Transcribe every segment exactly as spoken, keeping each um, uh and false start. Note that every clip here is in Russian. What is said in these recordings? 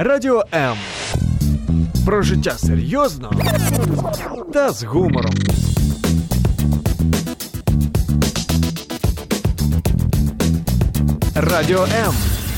Радіо М. Про життя серйозно та з гумором. Радіо М.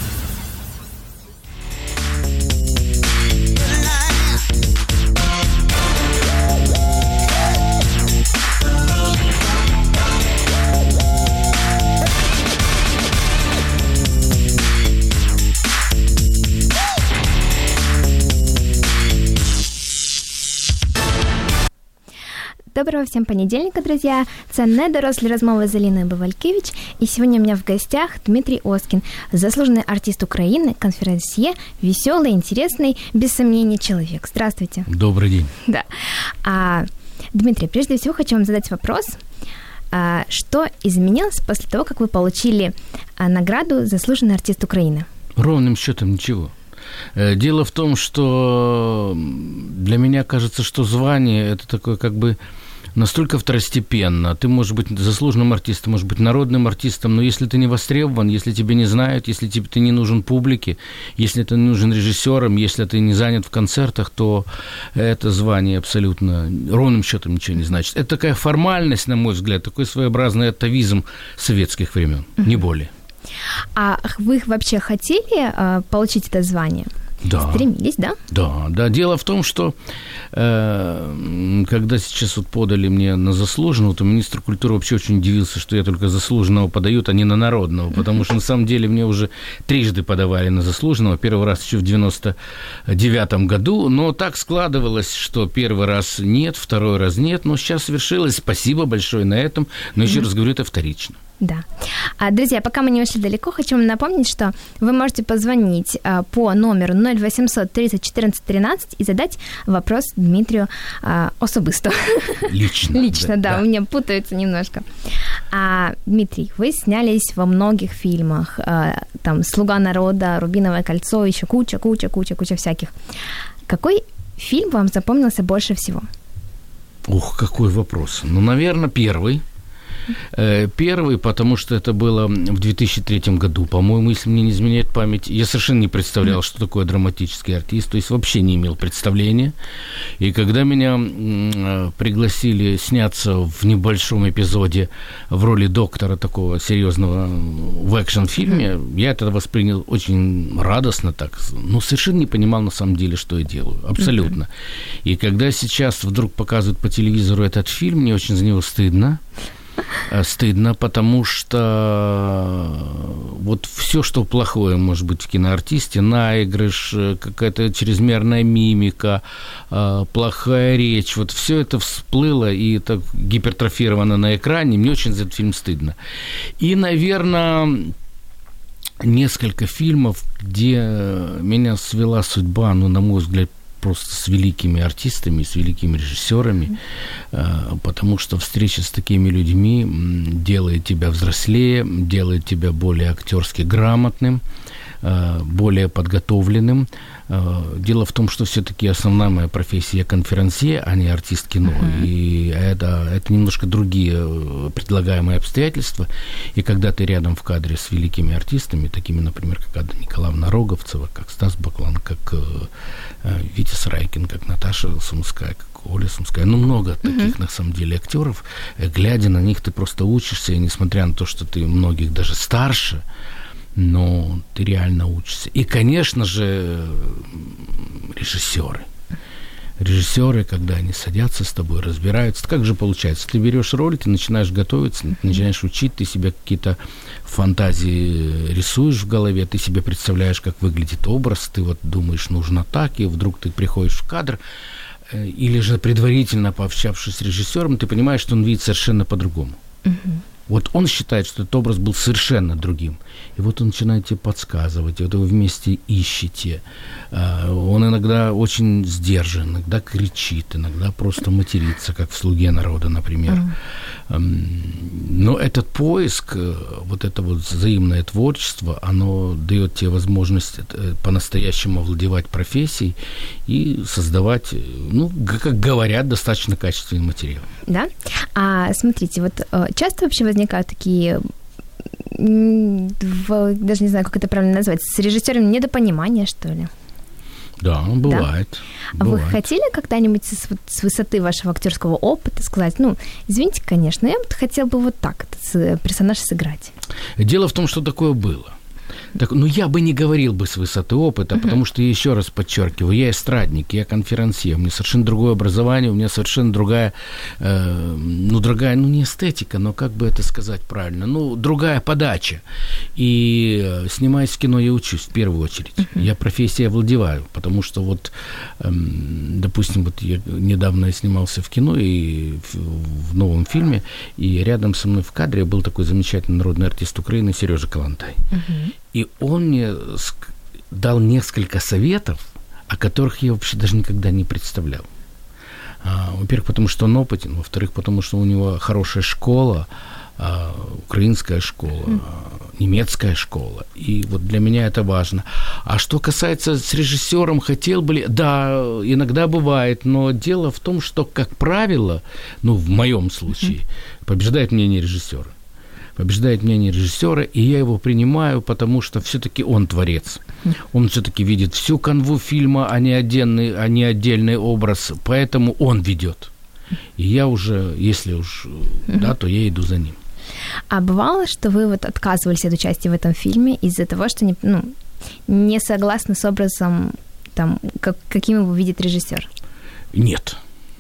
Доброго всем понедельника, друзья. Это «Недорослі розмови» с Алиной Бавалькевич. И сегодня у меня в гостях Дмитрий Оскин, заслуженный артист Украины, конферансье, веселый, интересный, без сомнений человек. Здравствуйте. Добрый день. Да. А, Дмитрий, прежде всего хочу вам задать вопрос. А, что изменилось после того, как вы получили а, награду «Заслуженный артист Украины»? Ровным счетом ничего. Дело в том, что для меня кажется, что звание – это такое как бы настолько второстепенно. Ты можешь быть заслуженным артистом, можешь быть народным артистом, но если ты не востребован, если тебя не знают, если тебе ты не нужен публике, если ты не нужен режиссерам, если ты не занят в концертах, то это звание абсолютно ровным счетом ничего не значит. Это такая формальность, на мой взгляд, такой своеобразный атовизм советских времен, не более. А вы вообще хотели э, получить это звание? Да. Стремились, да? Да, да. Дело в том, что э, когда сейчас вот подали мне на заслуженного, то министр культуры вообще очень удивился, что я только заслуженного подают, а не на народного, потому что на самом деле мне уже трижды подавали на заслуженного. Первый раз еще в девяносто девятом году, но так складывалось, что первый раз нет, второй раз нет, но сейчас свершилось. Спасибо большое на этом, но еще mm-hmm. раз говорю, это вторично. Да. Друзья, пока мы не ушли далеко, хочу вам напомнить, что вы можете позвонить по номеру ноль восемьсот тридцать четырнадцать тринадцать и задать вопрос Дмитрию особисто. Лично. Лично, да, да, у меня путаются немножко. А, Дмитрий, вы снялись во многих фильмах, там «Слуга народа», «Рубиновое кольцо», еще куча, куча, куча, куча всяких. Какой фильм вам запомнился больше всего? Ух, какой вопрос. Ну, наверное, первый. Первый, потому что это было в две тысячи третьем году, по-моему, если мне не изменяет память. Я совершенно не представлял, что такое драматический артист, то есть вообще не имел представления. И когда меня пригласили сняться в небольшом эпизоде в роли доктора такого серьезного в экшн-фильме, я это воспринял очень радостно так, но совершенно не понимал на самом деле, что я делаю. Абсолютно. И когда сейчас вдруг показывают по телевизору этот фильм, мне очень за него стыдно. Стыдно, потому что вот все, что плохое может быть в киноартисте, наигрыш, какая-то чрезмерная мимика, плохая речь, вот все это всплыло и так гипертрофировано на экране, мне очень за этот фильм стыдно. И, наверное, несколько фильмов, где меня свела судьба, ну, на мой взгляд, просто с великими артистами, с великими режиссерами, mm-hmm. потому что встреча с такими людьми делает тебя взрослее, делает тебя более актерски грамотным, более подготовленным. Дело в том, что все-таки основная моя профессия конферансье, а не артист кино. Uh-huh. И это, это немножко другие предлагаемые обстоятельства. И когда ты рядом в кадре с великими артистами, такими, например, как Ада Николаевна Роговцева, как Стас Баклан, как Витя Срайкин, как Наташа Сумская, как Оля Сумская, ну, много uh-huh. таких, на самом деле, актеров. Глядя на них, ты просто учишься, и несмотря на то, что ты многих даже старше, но ты реально учишься. И, конечно же, режиссеры. Режиссеры, когда они садятся с тобой, разбираются. Как же получается? Ты берешь роль, ты начинаешь готовиться, ты начинаешь учить, ты себе какие-то фантазии рисуешь в голове, ты себе представляешь, как выглядит образ, ты вот думаешь, нужно так, и вдруг ты приходишь в кадр, или же предварительно пообщавшись с режиссером, ты понимаешь, что он видит совершенно по-другому. Uh-huh. Вот он считает, что этот образ был совершенно другим. И вот он начинает тебе подсказывать, вот вы вместе ищете. Он иногда очень сдержан, иногда кричит, иногда просто матерится, как в «Слуге народа», например. Mm. Но этот поиск, вот это вот взаимное творчество, оно дает тебе возможность по-настоящему овладевать профессией и создавать, ну, как говорят, достаточно качественный материал. Да? А смотрите, вот часто вообще возникают такие, даже не знаю, как это правильно назвать, с режиссером недопонимания, что ли? Да, бывает. Да? бывает. Вы хотели когда-нибудь с, с высоты вашего актерского опыта сказать, ну, извините, конечно, я вот хотел бы вот так этот персонаж сыграть? Дело в том, что такое было. Так, ну, я бы не говорил бы с высоты опыта, uh-huh. потому что, я еще раз подчеркиваю, я эстрадник, я конферансье, у меня совершенно другое образование, у меня совершенно другая, э, ну, другая, ну, не эстетика, но как бы это сказать правильно, ну, другая подача. И э, снимаясь в кино, я учусь в первую очередь. Uh-huh. Я профессией овладеваю, потому что вот, э, допустим, вот я недавно снимался в кино и в, в новом фильме, и рядом со мной в кадре был такой замечательный народный артист Украины Сережа Калантай. Uh-huh. И он мне дал несколько советов, о которых я вообще даже никогда не представлял. А, во-первых, потому что он опытен, во-вторых, потому что у него хорошая школа, а, украинская школа, mm. немецкая школа. И вот для меня это важно. А что касается с режиссером, хотел бы ли... Да, иногда бывает, но дело в том, что, как правило, ну, в моем случае, mm. побеждает мнение режиссера. Побеждает мнение режиссера, и я его принимаю, потому что все-таки он творец. Он все-таки видит всю канву фильма, а не отдельный, а не отдельный образ, поэтому он ведет. И я уже, если уж, mm-hmm. да, то я иду за ним. А бывало, что вы вот отказывались от участия в этом фильме из-за того, что не, ну, не согласны с образом, там, как, каким его видит режиссер? Нет.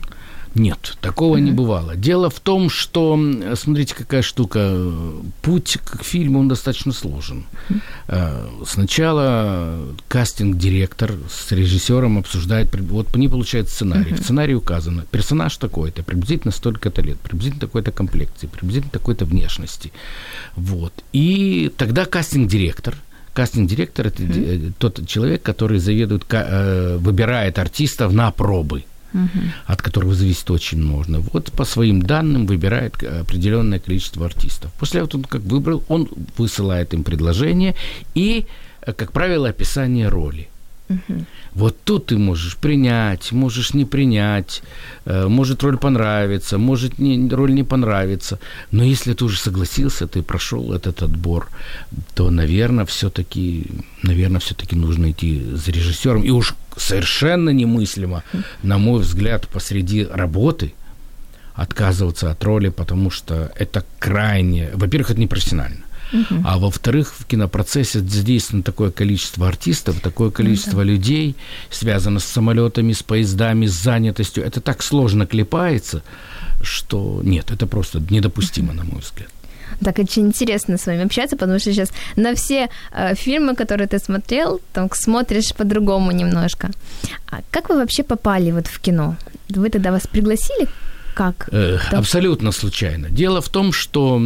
Нет, такого mm-hmm. не бывало. Дело в том, что, смотрите, какая штука, путь к фильму, он достаточно сложен. Mm-hmm. Сначала кастинг-директор с режиссером обсуждает, вот они получают сценарий. Mm-hmm. В сценарии указано, персонаж такой-то, приблизительно столько-то лет, приблизительно такой-то комплекции, приблизительно такой-то внешности. Вот. И тогда кастинг-директор, кастинг-директор – это mm-hmm. тот человек, который заведует, выбирает артистов на пробы. Uh-huh. От которого зависит очень много. Вот по своим данным выбирает определенное количество артистов. После этого он как выбрал, он высылает им предложение и, как правило, описание роли. Uh-huh. Вот тут ты можешь принять, можешь не принять, может роль понравится, может не, роль не понравится. Но если ты уже согласился, ты прошел этот отбор, то, наверное, все-таки, наверное, все-таки нужно идти за режиссером. И уж совершенно немыслимо, на мой взгляд, посреди работы отказываться от роли, потому что это крайне... Во-первых, это непрофессионально. Uh-huh. А во-вторых, в кинопроцессе задействовано такое количество артистов, такое количество uh-huh. людей, связано с самолетами, с поездами, с занятостью. Это так сложно клепается, что нет, это просто недопустимо, uh-huh. на мой взгляд. Так, очень интересно с вами общаться, потому что сейчас на все э, фильмы, которые ты смотрел, там смотришь по-другому немножко. А как вы вообще попали вот в кино? Вы тогда вас пригласили? Как? Э, абсолютно случайно. Дело в том, что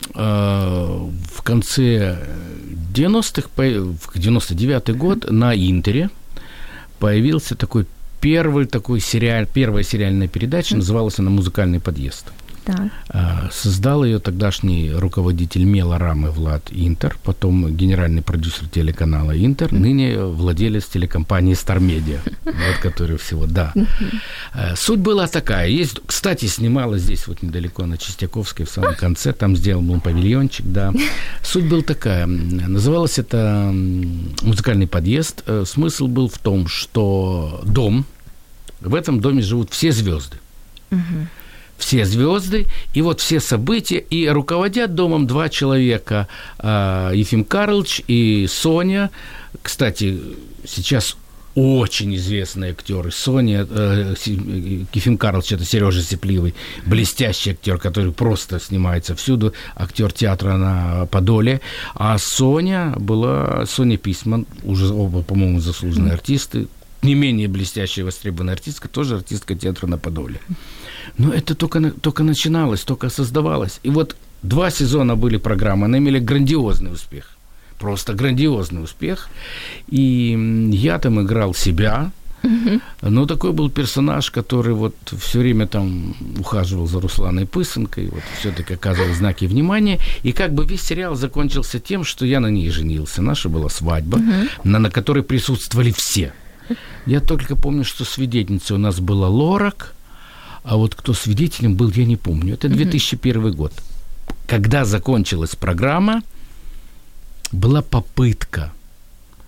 э, в конце девяностых, в девяносто девятый год на Интере появился такой первый такой сериал, первая сериальная передача, mm-hmm. называлась она «Музыкальный подъезд». Так. Создал ее тогдашний руководитель мелорамы Влад Интер, потом генеральный продюсер телеканала Интер, mm-hmm. ныне владелец телекомпании Star Media, вот который всего, да. Mm-hmm. Суть была такая, есть, кстати, снимала здесь вот недалеко на Чистяковской в самом конце, там сделал был павильончик, да. Суть была такая, называлось это «Музыкальный подъезд», смысл был в том, что дом, в этом доме живут все звезды. Mm-hmm. Все звезды, и вот все события, и руководят домом два человека, Ефим Карлович и Соня. Кстати, сейчас очень известные актеры. Соня, Ефим Карлович, это Сережа Сипливый, блестящий актер, который просто снимается всюду, актер театра на Подоле. А Соня была, Соня Письман, уже оба, по-моему, заслуженные артисты, не менее блестящая востребованная артистка, тоже артистка театра на Подоле. Но это только, только начиналось, только создавалось. И вот два сезона были программы, они имели грандиозный успех. Просто грандиозный успех. И я там играл себя. Mm-hmm. Но такой был персонаж, который вот все время там ухаживал за Русланой Пысенкой, вот все-таки оказывал знаки внимания. И как бы весь сериал закончился тем, что я на ней женился. Наша была свадьба, mm-hmm. на, на которой присутствовали все. Я только помню, что свидетельницей у нас была Лорак, а вот кто свидетелем был, я не помню. Это две тысячи первый год. Когда закончилась программа, была попытка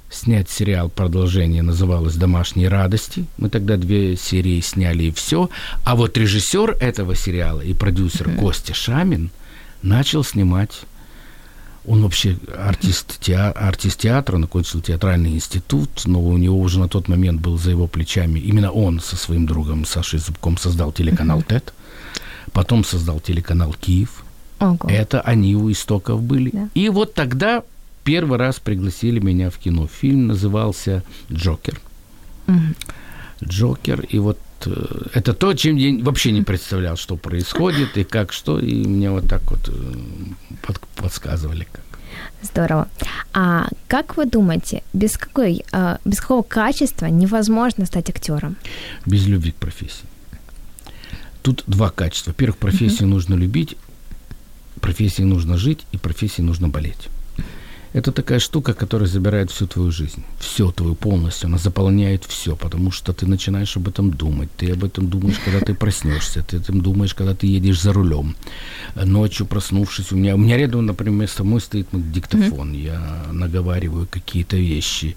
снять сериал продолжение, называлось «Домашние радости». Мы тогда две серии сняли, и все. А вот режиссер этого сериала и продюсер mm-hmm. Костя Шамин начал снимать. Он вообще артист, теа- артист театра, он окончил театральный институт, но у него уже на тот момент был за его плечами. Именно он со своим другом Сашей Зубком создал телеканал mm-hmm. ТЭТ, потом создал телеканал «Киев». Ого. Это они у истоков были. Да. И вот тогда первый раз пригласили меня в кино. Фильм назывался «Джокер». Mm-hmm. «Джокер». И вот э, это то, чем я вообще не представлял, что происходит и как что. И мне вот так вот э, под, подсказывали. Как. Здорово. А как вы думаете, без, какой, э, без какого качества невозможно стать актером? Без любви к профессии. Тут два качества. Во-первых, профессию mm-hmm. нужно любить, профессией нужно жить, и профессией нужно болеть. Это такая штука, которая забирает всю твою жизнь, всю твою полностью, она заполняет все, потому что ты начинаешь об этом думать, ты об этом думаешь, когда ты проснешься, ты об этом думаешь, когда ты едешь за рулем, ночью проснувшись, у меня, у меня рядом, например, со мной стоит диктофон, mm-hmm. я наговариваю какие-то вещи.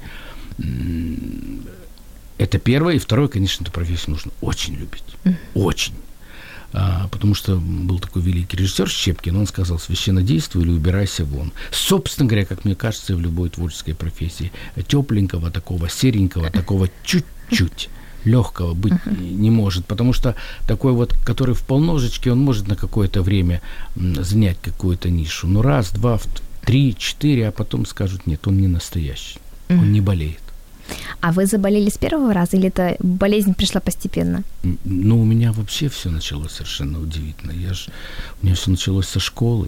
Это первое, и второе, конечно, эту профессию нужно очень любить, mm-hmm. очень. А, потому что был такой великий режиссер Щепкин, он сказал: священнодействуй или убирайся вон. Собственно говоря, как мне кажется, в любой творческой профессии тепленького, такого серенького, такого чуть-чуть легкого быть uh-huh. не может, потому что такой вот, который в полножечке, он может на какое-то время занять какую-то нишу. Ну, раз, два, три, четыре, а потом скажут: нет, он не настоящий, uh-huh. он не болеет. А вы заболели с первого раза или это болезнь пришла постепенно? Ну, у меня вообще все началось совершенно удивительно. Я ж, у меня все началось со школы.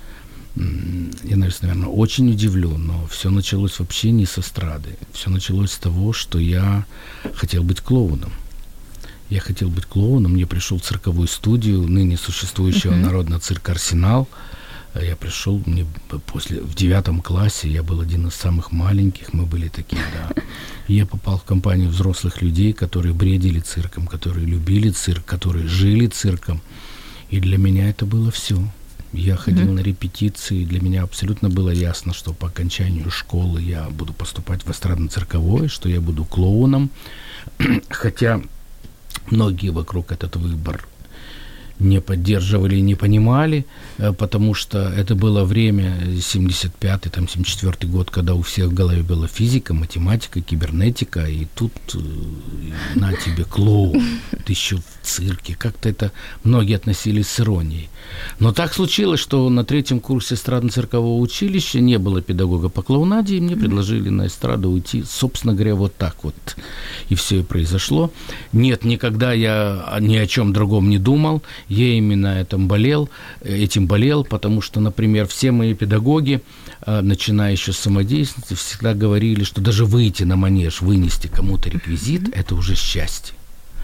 Я, наверное, очень удивлен, но все началось вообще не с эстрады. Все началось с того, что я хотел быть клоуном. Я хотел быть клоуном. Я пришел в цирковую студию ныне существующего uh-huh. народного цирка «Арсенал». Я пришел, мне после, в девятом классе, я был один из самых маленьких, мы были такие, да. И я попал в компанию взрослых людей, которые бредили цирком, которые любили цирк, которые жили цирком. И для меня это было все. Я ходил mm-hmm. на репетиции, для меня абсолютно было ясно, что по окончанию школы я буду поступать в эстрадно-цирковое, что я буду клоуном. Хотя многие вокруг этот выбор не поддерживали и не понимали, потому что это было время семьдесят пятый, там, семьдесят четвёртый год, когда у всех в голове была физика, математика, кибернетика, и тут на тебе клоун, ты еще в цирке. Как-то это многие относились с иронией. Но так случилось, что на третьем курсе эстрадно-циркового училища не было педагога по клоунаде, и мне предложили на эстраду уйти, собственно говоря, вот так вот. И все и произошло. Нет, никогда я ни о чем другом не думал. Я именно этим болел, этим болел, потому что, например, все мои педагоги, начиная еще с самодеятельности, всегда говорили, что даже выйти на манеж, вынести кому-то реквизит, mm-hmm. это уже счастье.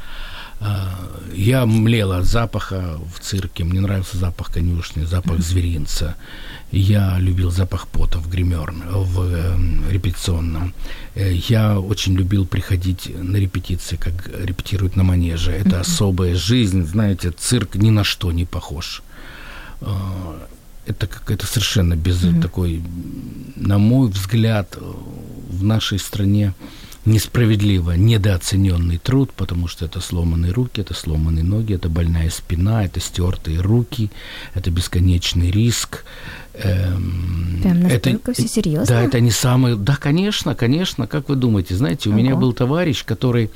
Я млел от запаха в цирке, мне нравился запах конюшни, запах зверинца. Я любил запах пота в гримерном, в э, репетиционном. Я очень любил приходить на репетиции, как репетируют на манеже. Это mm-hmm. особая жизнь, знаете, цирк ни на что не похож. Это какая-то совершенно без mm-hmm. такой, на мой взгляд, в нашей стране несправедливо недооцененный труд, потому что это сломанные руки, это сломанные ноги, это больная спина, это стертые руки, это бесконечный риск. Эм, Прям настолько все серьезно? Да, это не самое... Да, конечно, конечно. Как вы думаете? Знаете, у Ого. меня был товарищ, который...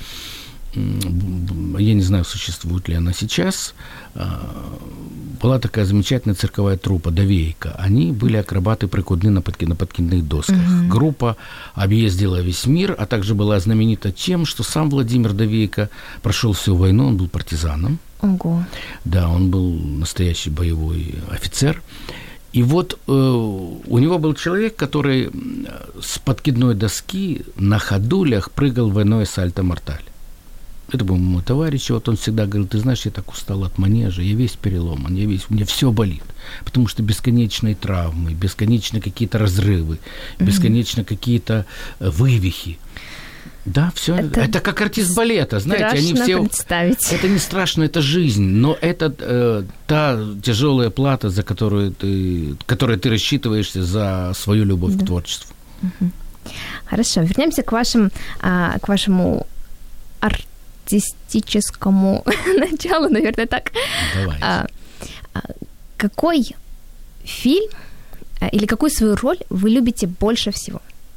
Я не знаю, существует ли она сейчас. Была такая замечательная цирковая труппа «Довейка». Они были акробаты-прикладны на, подки, на подкидных досках. Uh-huh. Группа объездила весь мир, а также была знаменита тем, что сам Владимир Довейко прошел всю войну, он был партизаном. Ого. Да, он был настоящий боевой офицер. И вот э, у него был человек, который с подкидной доски на ходулях прыгал в двойное сальто-морталь. Это был мой товарищ, и вот он всегда говорил: ты знаешь, я так устал от манежа, я весь переломан, я весь, у меня все болит, потому что бесконечные травмы, бесконечные какие-то разрывы, mm-hmm. бесконечно какие-то вывихи. Да, все. Это, это как артист балета, знаете, они все. Представить. Это не страшно, это жизнь, но это э, та тяжелая плата, за которую ты, которой ты рассчитываешься за свою любовь да. к творчеству. Угу. Хорошо, вернемся к вашим, а, к вашему артистическому началу, наверное, так. Давайте. А, а, какой фильм а, или какую свою роль вы любите больше всего?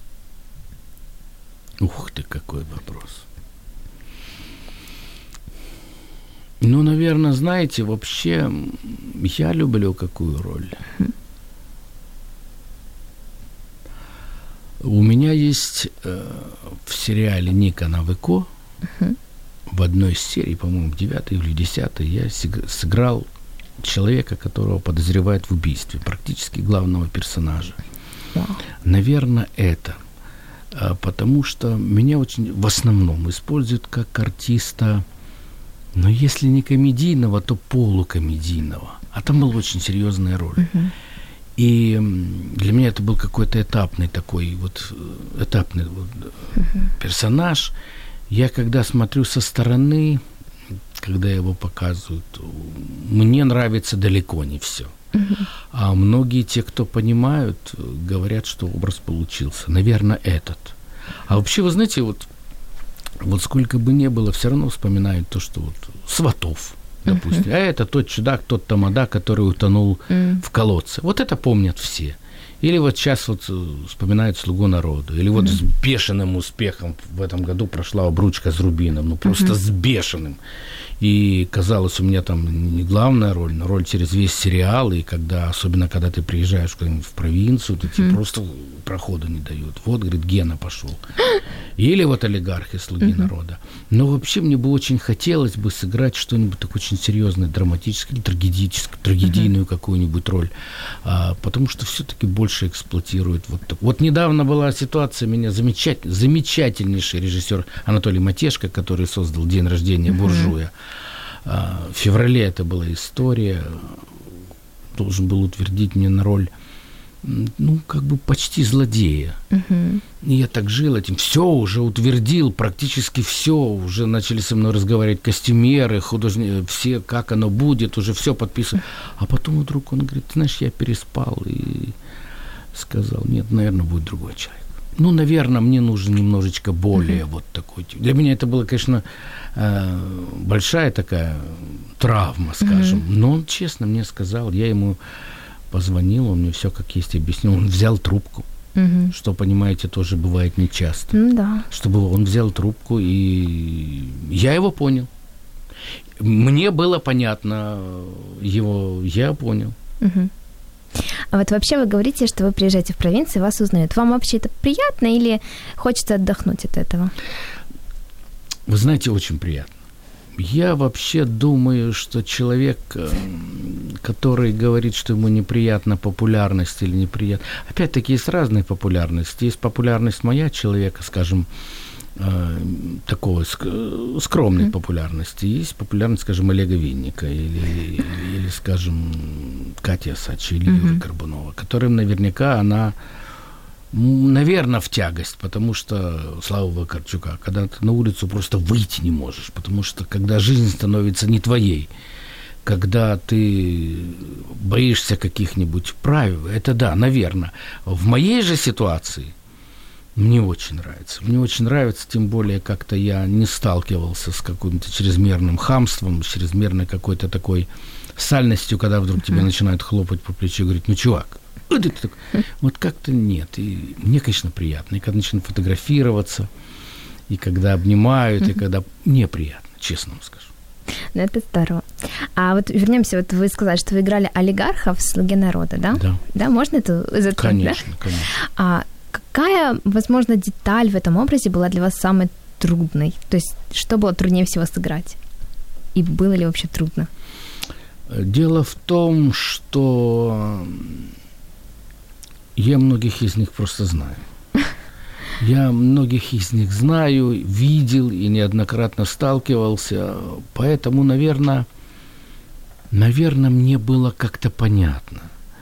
Ух ты, какой вопрос. Ну, наверное, знаете, вообще я люблю какую роль. Mm-hmm. У меня есть э, в сериале «Ника Навыко» uh-huh. в одной из серий, по-моему, в девятой или десятой, я сыграл человека, которого подозревают в убийстве, практически главного персонажа. Wow. Наверное, это. Потому что меня очень в основном используют как артиста, но если не комедийного, то полукомедийного. А там была очень серьезная роль. Uh-huh. И для меня это был какой-то этапный такой вот, этапный вот uh-huh. персонаж. Я когда смотрю со стороны, когда его показывают, мне нравится далеко не все. Uh-huh. А многие те, кто понимают, говорят, что образ получился. Наверное, этот. А вообще, вы знаете, вот, вот сколько бы ни было, все равно вспоминают то, что вот «Сватов», допустим. Uh-huh. А это тот чудак, тот тамада, который утонул uh-huh. в колодце. Вот это помнят все. Или вот сейчас вот вспоминают «Слугу народа». Или вот uh-huh. с бешеным успехом в этом году прошла «Обручка с рубином». Ну, просто uh-huh. с бешеным. И казалось, у меня там не главная роль, но роль через весь сериал. И когда, особенно когда ты приезжаешь куда-нибудь в провинцию, то тебе uh-huh. просто прохода не дают. Вот, говорит, Гена пошел. Или вот «Олигархи», «Слуги uh-huh. народа». Но вообще мне бы очень хотелось бы сыграть что-нибудь такое очень серьезное, драматическое, трагедическое, трагедийную uh-huh. какую-нибудь роль. А, потому что все-таки больше эксплуатируют вот так. Вот недавно была ситуация, меня замечатель, замечательнейший режиссер Анатолий Матешко, который создал «День рождения uh-huh. буржуя». А, в феврале это была история. Должен был утвердить меня на роль, ну, как бы почти злодея. Uh-huh. И я так жил этим. Все уже утвердил, практически все. Уже начали со мной разговаривать костюмеры, художники, все, как оно будет, уже все подписано. А потом вдруг он говорит, знаешь, я переспал и сказал, нет, наверное, будет другой человек. Ну, наверное, мне нужен немножечко более uh-huh. вот такой. Для меня это была, конечно, большая такая травма, скажем. Uh-huh. Но он честно мне сказал, я ему позвонил, он мне все как есть объяснил. Он взял трубку, uh-huh. что, понимаете, тоже бывает нечасто. Mm, да. Чтобы он взял трубку, и я его понял. Мне было понятно его, я понял. Uh-huh. А вот вообще вы говорите, что вы приезжаете в провинцию, вас узнают. Вам вообще это приятно или хочется отдохнуть от этого? Вы знаете, очень приятно. Я вообще думаю, что человек, который говорит, что ему неприятна популярность или неприятна... Опять-таки, есть разные популярности. Есть популярность моя человека, скажем, такого скромной mm-hmm. популярности. Есть популярность, скажем, Олега Винника или, или скажем, Кати Осадчей или mm-hmm. Юры Горбунова, которым наверняка она, наверное, в тягость, потому что, Слава Вакарчука, когда ты на улицу просто выйти не можешь, потому что когда жизнь становится не твоей, когда ты боишься каких-нибудь правил, это да, наверное. В моей же ситуации мне очень нравится. Мне очень нравится, тем более как-то я не сталкивался с каким-то чрезмерным хамством, с чрезмерной какой-то такой сальностью, когда вдруг uh-huh. тебя начинают хлопать по плечу и говорить, ну, чувак, вот как-то нет. И мне, конечно, приятно. И когда начинают фотографироваться, и когда обнимают, uh-huh. и когда... Мне приятно, честно вам скажу. Ну, это здорово. А вот вернемся, вот вы сказали, что вы играли олигарха в «Слуге народа», да? Да. Да, можно это затронуть? Конечно, да? Конечно. А какая, возможно, деталь в этом образе была для вас самой трудной? То есть, что было труднее всего сыграть? И было ли вообще трудно? Дело в том, что я многих из них просто знаю. Я многих из них знаю, видел и неоднократно сталкивался. Поэтому, наверное, наверное, мне было как-то понятно.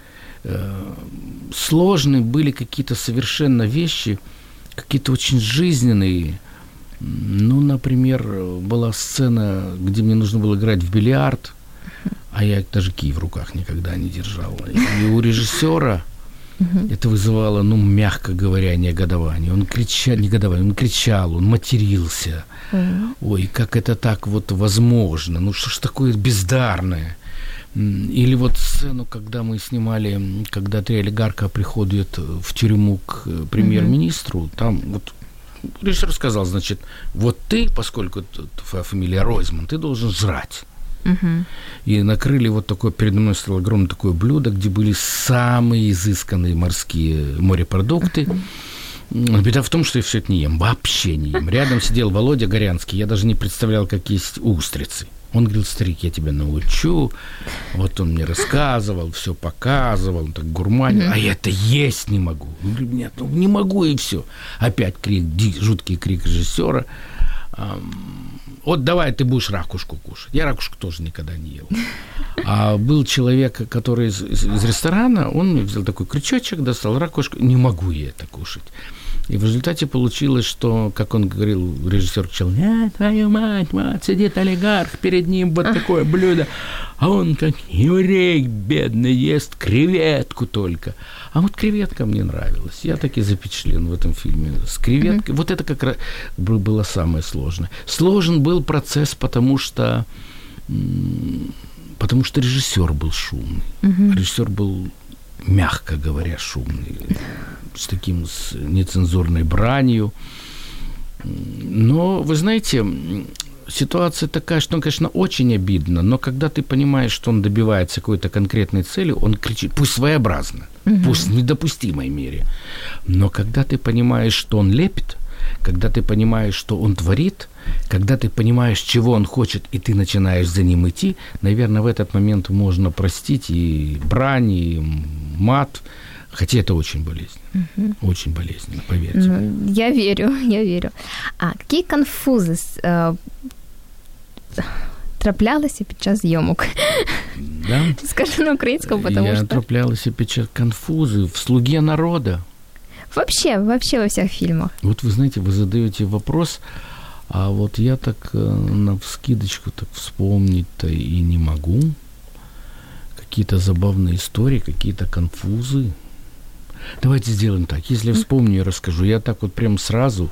Сложные были какие-то совершенно вещи, какие-то очень жизненные. Ну, например, была сцена, где мне нужно было играть в бильярд, а я даже кий в руках никогда не держал. И у режиссера Угу. Это вызывало, ну, мягко говоря, негодование. Он кричал, негодование, он кричал, он матерился. Угу. Ой, как это так вот возможно? Ну, что ж такое бездарное? Или вот сцену, когда мы снимали, когда три олигарха приходят в тюрьму к премьер-министру, угу. там вот режиссер сказал, значит, вот ты, поскольку твоя фамилия Ройзман, ты должен жрать. Uh-huh. И накрыли вот такое, передо мной стояло огромное такое блюдо, где были самые изысканные морские морепродукты. Uh-huh. Беда в том, что я все это не ем, вообще не ем. Рядом сидел Володя Горянский, я даже не представлял, как есть устрицы. Он говорил, старик, я тебя научу. Вот он мне рассказывал, все показывал, он так гурманил, uh-huh. а я это есть не могу. Я говорю, нет, ну не могу, и все. Опять крик, жуткий крик режиссера. Вот давай ты будешь ракушку кушать. Я ракушку тоже никогда не ел. А был человек, который из, из, из ресторана, он взял такой крючочек, достал ракушку. Не могу я это кушать. И в результате получилось, что, как он говорил, режиссер кричал, нет, твою мать, мать, сидит олигарх, перед ним вот такое блюдо. А он, как еврей бедный, ест креветку только. А вот креветка мне нравилась. Я так и запечатлен в этом фильме. С креветкой. Mm-hmm. Вот это как раз было самое сложное. Сложен был процесс, потому что, потому что режиссер был шумный. Mm-hmm. Режиссер был, мягко говоря, шумный. С таким, с нецензурной бранью. Но, вы знаете, ситуация такая, что, конечно, очень обидно, но когда ты понимаешь, что он добивается какой-то конкретной цели, он кричит, пусть своеобразно, угу. пусть в недопустимой мере, но когда ты понимаешь, что он лепит, когда ты понимаешь, что он творит, когда ты понимаешь, чего он хочет, и ты начинаешь за ним идти, наверное, в этот момент можно простить и брань, и мат, хотя это очень болезненно. Угу. Очень болезненно, поверьте. Ну, я верю, я верю. А какие конфузи э, траплялися під час зйомок? Да? Скажу на українському, потому я что... Я траплялася під час конфузи в «Слуге народа». Вообще, вообще во всех фильмах. Вот вы знаете, вы задаете вопрос, а вот я так навскидочку так вспомнить-то и не могу. Какие-то забавные истории, какие-то конфузы. Давайте сделаем так. Если я вспомню и расскажу, я так вот прям сразу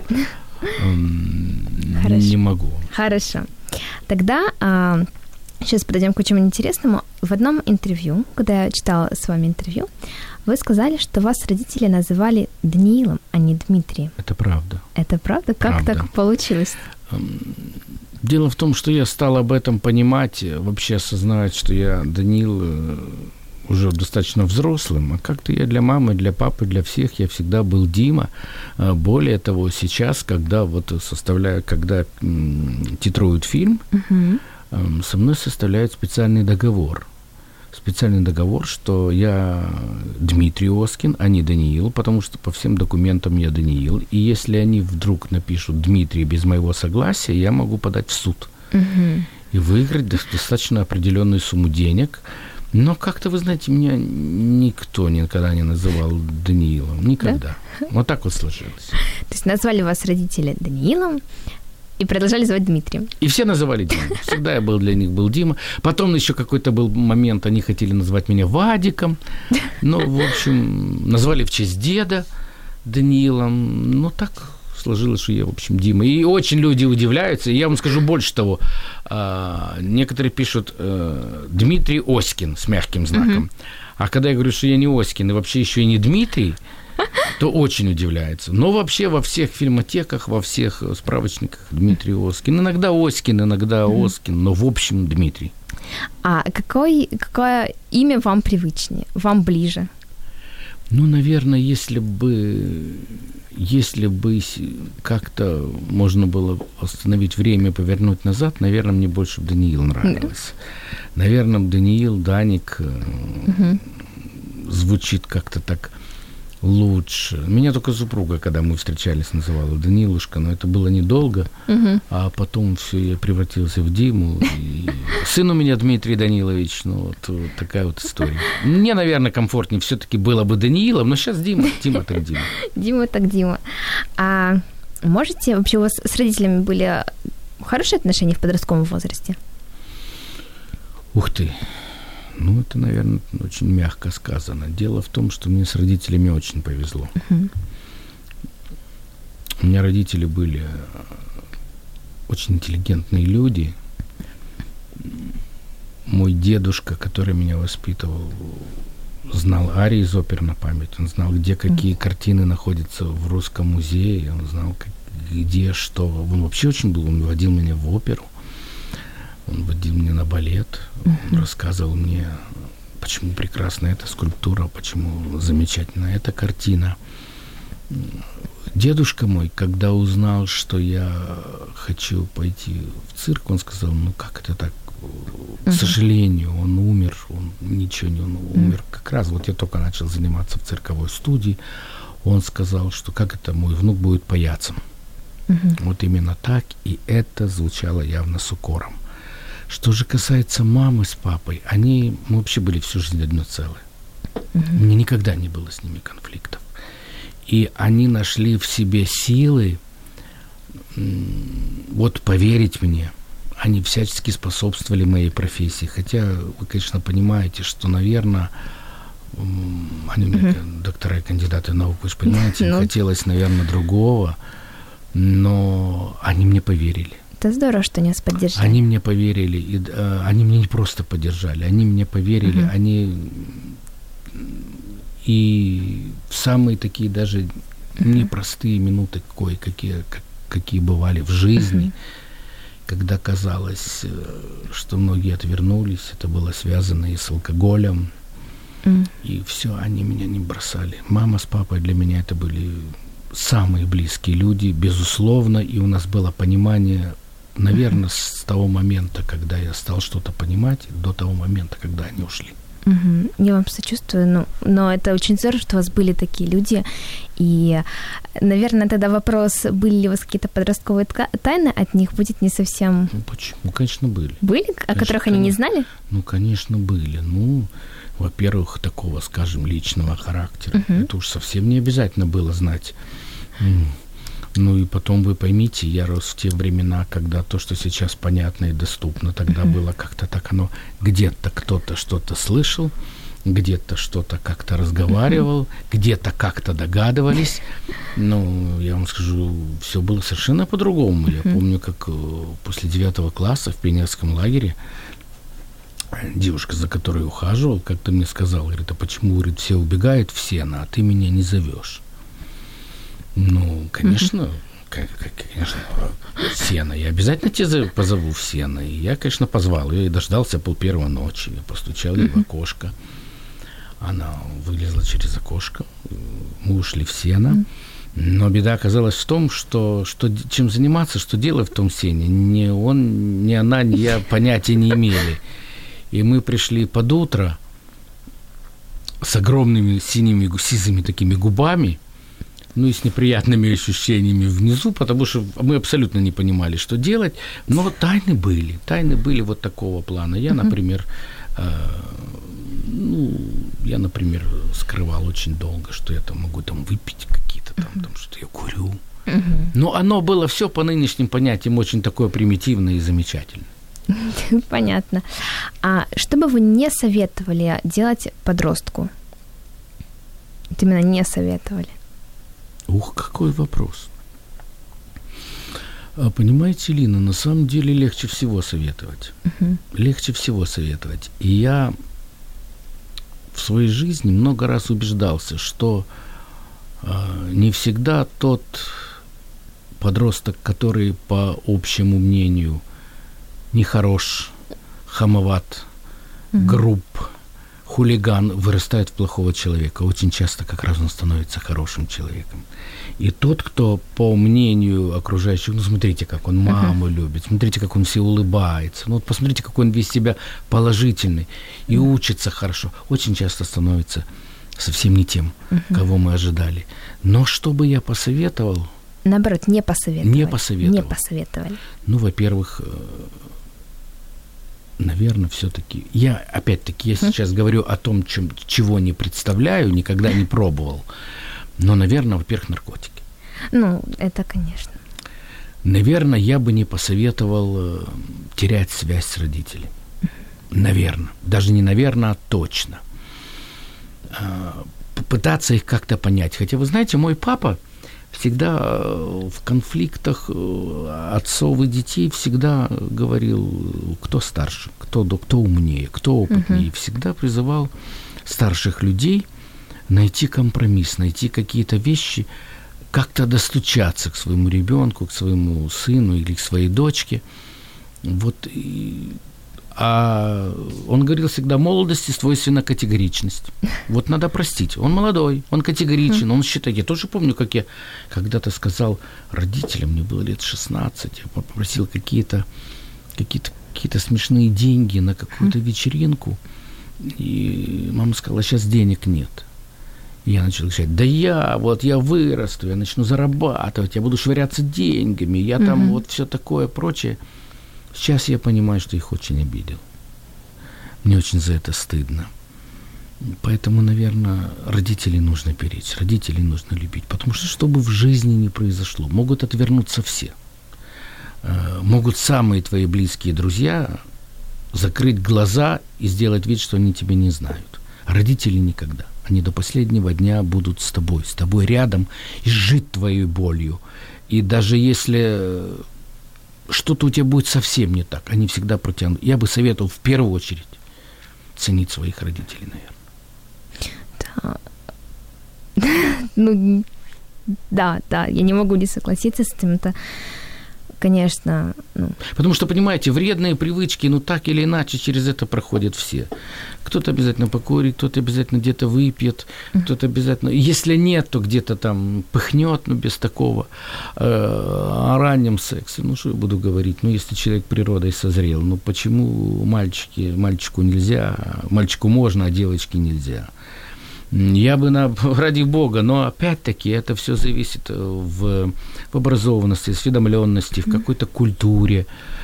эм, не могу. Хорошо. Тогда а, сейчас подойдем к чему-нибудь интересному. В одном интервью, когда я читала с вами интервью, вы сказали, что вас родители называли Даниилом, а не Дмитрием. Это правда. Это правда? Как правда. Так получилось? Дело в том, что я стал об этом понимать, вообще осознавать, что я Даниил уже достаточно взрослым, а как-то я для мамы, для папы, для всех, я всегда был Дима. Более того, сейчас, когда вот составляю, когда м, титруют фильм, uh-huh. э, со мной составляют специальный договор. Специальный договор, что я Дмитрий Оскин, а не Даниил, потому что по всем документам я Даниил. И если они вдруг напишут Дмитрий без моего согласия, я могу подать в суд uh-huh. и выиграть достаточно определенную сумму денег. Но как-то, вы знаете, меня никто никогда не называл Даниилом. Никогда. Да? Вот так вот сложилось. То есть назвали вас родители Даниилом и продолжали звать Дмитрием. И все называли Димой. Всегда я был для них был Дима. Потом еще какой-то был момент, они хотели назвать меня Вадиком. Ну, в общем, назвали в честь деда Даниилом. Ну, так сложилось, что я, в общем, Дима. И очень люди удивляются. И я вам скажу больше того. Некоторые пишут Дмитрий Оськин с мягким знаком. Uh-huh. А когда я говорю, что я не Оськин и вообще еще и не Дмитрий, то очень удивляется. Но вообще во всех фильмотеках, во всех справочниках Дмитрий Оськин. Иногда Оськин, иногда uh-huh. Оскин, но в общем Дмитрий. А какое, какое имя вам привычнее, вам ближе? Ну, наверное, если бы, если бы как-то можно было остановить время, повернуть назад, наверное, мне больше Даниил нравилось. Да. Наверное, Даниил, Даник угу. звучит как-то так лучше. Меня только супруга, когда мы встречались, называла Данилушка, но это было недолго, угу. а потом все, я превратился в Диму. И сын у меня Дмитрий Данилович, ну вот, вот такая вот история. Мне, наверное, комфортнее все-таки было бы Даниилом, но сейчас Дима, Дима так Дима. Дима так Дима. А можете, вообще у вас с родителями были хорошие отношения в подростковом возрасте? Ух ты. Ну, это, наверное, очень мягко сказано. Дело в том, что мне с родителями очень повезло. Uh-huh. У меня родители были очень интеллигентные люди. Мой дедушка, который меня воспитывал, знал арии из опер на память. Он знал, где какие uh-huh. картины находятся в Русском музее. Он знал, как, где что. Он вообще очень был. Он водил меня в оперу. Он водил меня на балет. Uh-huh. Он рассказывал мне, почему прекрасна эта скульптура, почему замечательна эта картина. Дедушка мой, когда узнал, что я хочу пойти в цирк, он сказал, ну как это так? К сожалению, он умер, он ничего не он умер. Как раз вот я только начал заниматься в цирковой студии, он сказал, что как это мой внук будет паяцем. Uh-huh. Вот именно так, и это звучало явно с укором. Что же касается мамы с папой, они, мы вообще были всю жизнь одно целое. Uh-huh. У меня никогда не было с ними конфликтов. И они нашли в себе силы, вот поверить мне, они всячески способствовали моей профессии. Хотя вы, конечно, понимаете, что, наверное, они у меня uh-huh. доктора и кандидаты наук, вы же понимаете, им хотелось, наверное, другого, но они мне поверили. Это здорово, что нас поддержали. Они мне поверили, и, э, они мне не просто поддержали, они мне поверили, uh-huh. они и в самые такие даже uh-huh. непростые минуты кое-какие, какие бывали в жизни, uh-huh. когда казалось, что многие отвернулись, это было связано и с алкоголем, uh-huh. и все, они меня не бросали. Мама с папой для меня это были самые близкие люди, безусловно, и у нас было понимание, наверное, uh-huh. с того момента, когда я стал что-то понимать, до того момента, когда они ушли. Uh-huh. Я вам сочувствую, но, но это очень здорово, что у вас были такие люди, и, наверное, тогда вопрос, были ли у вас какие-то подростковые тайны от них, будет не совсем... Ну, почему? Конечно, были. Были, о конечно, которых они не знали? Ну, конечно, были. Ну, во-первых, такого, скажем, личного характера. Uh-huh. Это уж совсем не обязательно было знать. Ну и потом вы поймите, я рос в те времена, когда то, что сейчас понятно и доступно, тогда uh-huh. было как-то так, оно где-то кто-то что-то слышал, где-то что-то как-то разговаривал, uh-huh. где-то как-то догадывались. Ну, я вам скажу, все было совершенно по-другому. Uh-huh. Я помню, как после девятого класса в пионерском лагере девушка, за которой ухаживал, как-то мне сказала, говорит, а почему, говорит, все убегают в сено, а ты меня не зовешь? Ну, конечно, uh-huh. конечно, сено. Я обязательно тебя позову в сено. И я, конечно, позвал ее и дождался пол первой ночи. Я постучал ей uh-huh. в окошко. Она вылезла через окошко. Мы ушли в сено. Uh-huh. Но беда оказалась в том, что, что чем заниматься, что делать в том сене. Ни он, ни она, ни я понятия не имели. И мы пришли под утро с огромными синими, сизыми такими губами, ну и с неприятными ощущениями внизу, потому что мы абсолютно не понимали, что делать. Но тайны были, тайны были вот такого плана. Я, например, э, ну, я, например, скрывал очень долго, что я там могу там выпить какие-то там, там что я курю. Но оно было все по нынешним понятиям очень такое примитивное и замечательное. Понятно. А что бы вы не советовали делать подростку? Вот именно не советовали. Ух, какой вопрос. А, понимаете, Лина, на самом деле легче всего советовать. Uh-huh. Легче всего советовать. И я в своей жизни много раз убеждался, что а, не всегда тот подросток, который, по общему мнению, нехорош, хамоват, uh-huh. груб, хулиган, вырастает в плохого человека. Очень часто как раз он становится хорошим человеком. И тот, кто, по мнению окружающих, ну, смотрите, как он маму uh-huh. любит, смотрите, как он все улыбается, ну, вот посмотрите, какой он весь себя положительный и uh-huh. учится хорошо, очень часто становится совсем не тем, uh-huh. кого мы ожидали. Но что бы я посоветовал? Наоборот, не посоветовали. Не посоветовал. Не посоветовали. Ну, во-первых, наверное, все-таки... Я, опять-таки, я сейчас говорю о том, чем, чего не представляю, никогда не пробовал. Но, наверное, во-первых, наркотики. Ну, это, конечно. Наверное, я бы не посоветовал терять связь с родителями. наверное, даже не наверное, а точно, попытаться их как-то понять. Хотя, вы знаете, мой папа всегда в конфликтах отцов и детей всегда говорил, кто старше, кто, кто умнее, кто опытнее. Uh-huh. Всегда призывал старших людей найти компромисс, найти какие-то вещи, как-то достучаться к своему ребенку, к своему сыну или к своей дочке. Вот. А он говорил всегда, молодости свойственна категоричность. Вот надо простить. Он молодой, он категоричен, он считает. Я тоже помню, как я когда-то сказал родителям, мне было лет шестнадцать, я попросил какие-то, какие-то, какие-то смешные деньги на какую-то вечеринку. И мама сказала, сейчас денег нет. И я начал кричать, да я, вот я вырасту, я начну зарабатывать, я буду швыряться деньгами, я там mm-hmm. вот все такое прочее. Сейчас я понимаю, что их очень обидел. Мне очень за это стыдно. Поэтому, наверное, родителей нужно беречь, родителей нужно любить. Потому что, что бы в жизни ни произошло, могут отвернуться все. Могут самые твои близкие друзья закрыть глаза и сделать вид, что они тебя не знают. Родители никогда. Они до последнего дня будут с тобой, с тобой рядом и жить твоей болью. И даже если что-то у тебя будет совсем не так, они всегда протянут. Я бы советовал в первую очередь ценить своих родителей, наверное. Да. Ну, да, да, я не могу не согласиться с этим. Это, конечно... Ну. Потому что, понимаете, вредные привычки, ну, так или иначе, через это проходят все. Кто-то обязательно покурит, кто-то обязательно где-то выпьет, mm-hmm. кто-то обязательно... Если нет, то где-то там пыхнет, но без такого. О раннем сексе, ну, что я буду говорить? Ну, если человек природой созрел, ну, почему мальчики, мальчику нельзя, мальчику можно, а девочке нельзя? Я бы, на, ради бога, но опять-таки это все зависит в, в образованности, осведомленности, в какой-то культуре.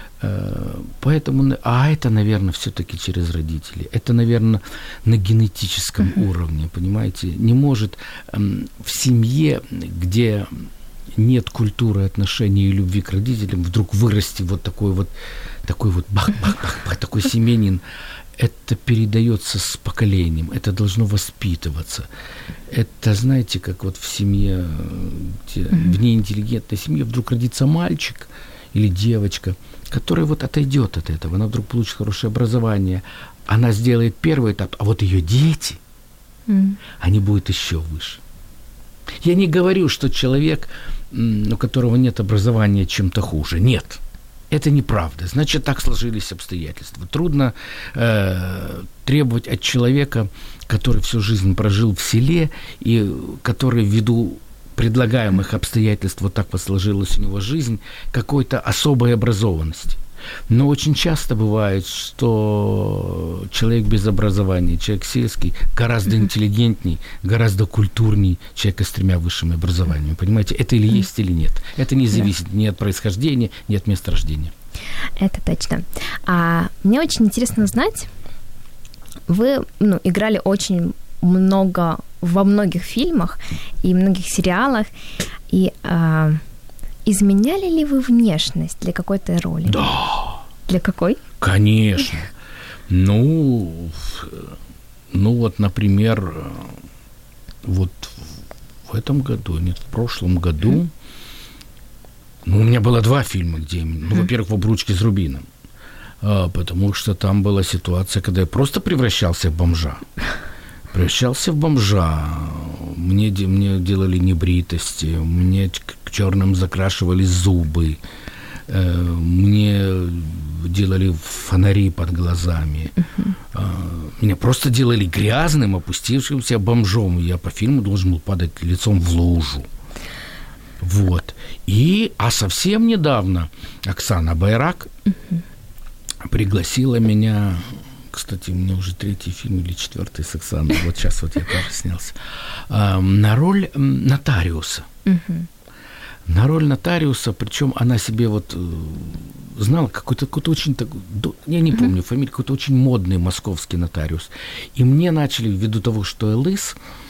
Поэтому, а это, наверное, все-таки через родителей. Это, наверное, на генетическом uh-huh. уровне, понимаете? Не может в семье, где нет культуры отношений и любви к родителям, вдруг вырасти вот такой вот, такой вот бах-бах-бах, такой семьянин. Это передается с поколением, это должно воспитываться. Это, знаете, как вот в семье, где, mm-hmm. в неинтеллигентной семье вдруг родится мальчик или девочка, который вот отойдет от этого, она вдруг получит хорошее образование, она сделает первый этап, а вот ее дети, mm-hmm. они будут еще выше. Я не говорю, что человек, у которого нет образования, чем-то хуже. Нет. Это неправда. Значит, так сложились обстоятельства. Трудно э, требовать от человека, который всю жизнь прожил в селе и который ввиду предлагаемых обстоятельств вот так вот сложилась у него жизнь, какой-то особой образованности. Но очень часто бывает, что человек без образования, человек сельский, гораздо интеллигентней, гораздо культурней человека с тремя высшими образованиями. Понимаете, это или есть, или нет. Это не зависит ни от происхождения, ни от места рождения. Это точно. А мне очень интересно узнать, вы ну, играли очень много во многих фильмах и многих сериалах, и... А... Изменяли ли вы внешность для какой-то роли? Да. Для какой? Конечно. Ну, ну вот, например, вот в этом году, нет, в прошлом году, mm-hmm. ну, у меня было два фильма, где, ну, mm-hmm. во-первых, в «Обручке с рубином», а, потому что там была ситуация, когда я просто превращался в бомжа. Превращался в бомжа. Мне, мне делали небритости, мне к черным закрашивали зубы, э, мне делали фонари под глазами. Uh-huh. э, меня просто делали грязным, опустившимся бомжом. Я по фильму должен был падать лицом в лужу. Вот. И, а совсем недавно Оксана Байрак uh-huh. пригласила меня... Кстати, у меня уже третий фильм или четвертый с Оксаной, вот сейчас вот я тоже снялся, на роль нотариуса. Uh-huh. На роль нотариуса, причем она себе вот знала какой-то, какой-то очень, я не помню uh-huh. фамилию, какой-то очень модный московский нотариус. И мне начали, ввиду того, что я лыс,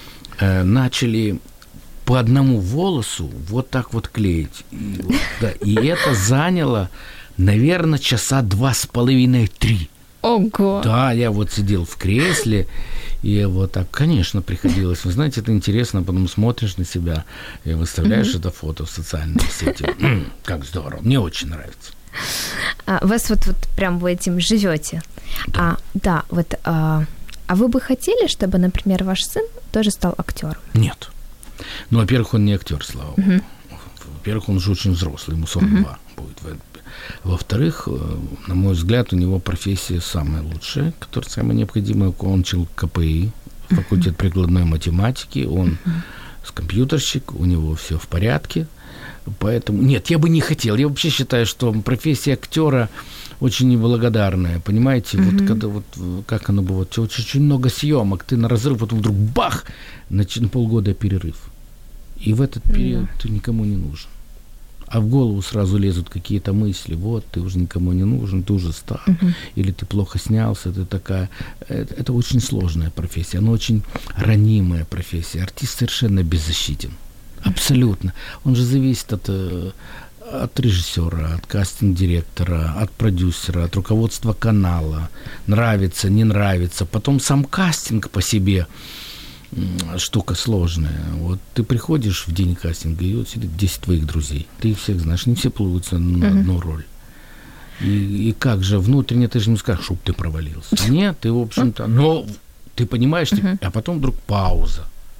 начали по одному волосу вот так вот клеить. И, вот, да, и это заняло, наверное, часа два с половиной-три. Ого! Да, я вот сидел в кресле, и вот так, конечно, приходилось. Вы знаете, это интересно, потом смотришь на себя и выставляешь mm-hmm. это фото в социальные сети. Как здорово, мне очень нравится. А, вас вот, вот прям вы этим живете. Да. А, да, вот, а, а вы бы хотели, чтобы, например, ваш сын тоже стал актером? Нет. Ну, во-первых, он не актер, слава богу. Mm-hmm. Во-первых, он же очень взрослый, ему сорок два mm-hmm. будет. Во-вторых, на мой взгляд, у него профессия самая лучшая, которая самая необходимая. Он окончил ка пэ и, факультет прикладной математики, он uh-huh. компьютерщик, у него все в порядке. Поэтому нет, я бы не хотел. Я вообще считаю, что профессия актера очень неблагодарная. Понимаете, uh-huh. вот когда вот как оно бывает, очень много съемок, ты на разрыв, потом вдруг бах, на полгода перерыв. И в этот период uh-huh. ты никому не нужен. А в голову сразу лезут какие-то мысли. Вот, ты уже никому не нужен, ты уже стар. Uh-huh. Или ты плохо снялся, ты такая... Это, это очень сложная профессия, она очень ранимая профессия. Артист совершенно беззащитен. Абсолютно. Он же зависит от, от режиссера, от кастинг-директора, от продюсера, от руководства канала. Нравится, не нравится. Потом сам кастинг по себе... штука сложная. Вот ты приходишь в день кастинга, и вот сидит десять твоих друзей. Ты их всех знаешь, не все плывутся на uh-huh. одну роль. И, и как же внутренне ты же не скажешь, чтобы ты провалился. Нет, ты, в общем-то, но ты понимаешь, uh-huh. ты, а потом вдруг пауза.